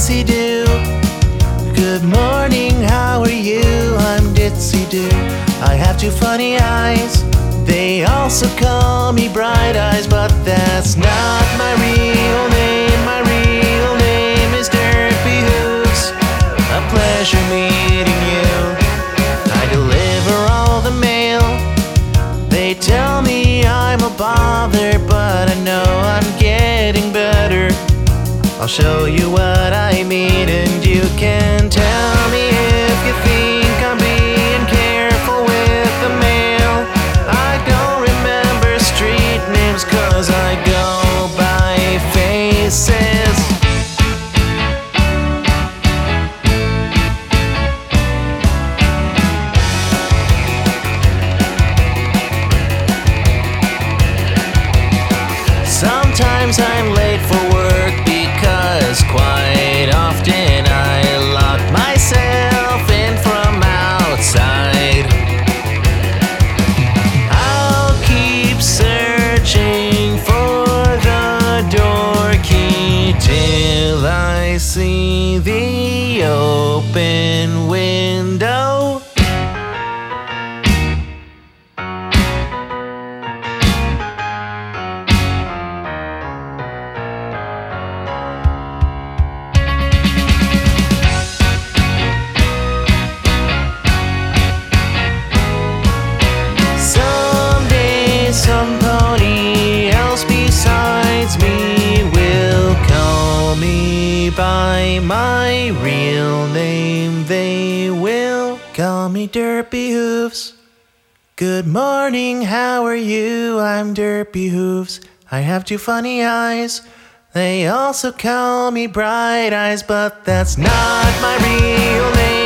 Ditsy Doo. Good morning, how are you? I'm Ditsy Doo. I have two funny eyes. They also call me Bright Eyes, but that's not my real name. My real name is Derpy Hooves. A pleasure meeting you. I deliver all the mail. They tell me I'm a bother, but I know I'm getting better. I'll show you what I mean, and you can tell me if you think I'm being careful with the mail. I don't remember street names 'cause I go by faces. Sometimes I'm late for work because quite often I lock myself in from outside. I'll keep searching for the door key till I see the open window. Somebody else besides me will call me by my real name. They will call me Derpy Hooves. Good morning, how are you? I'm Derpy Hooves. I have two funny eyes. They also call me Bright Eyes, but that's not my real name.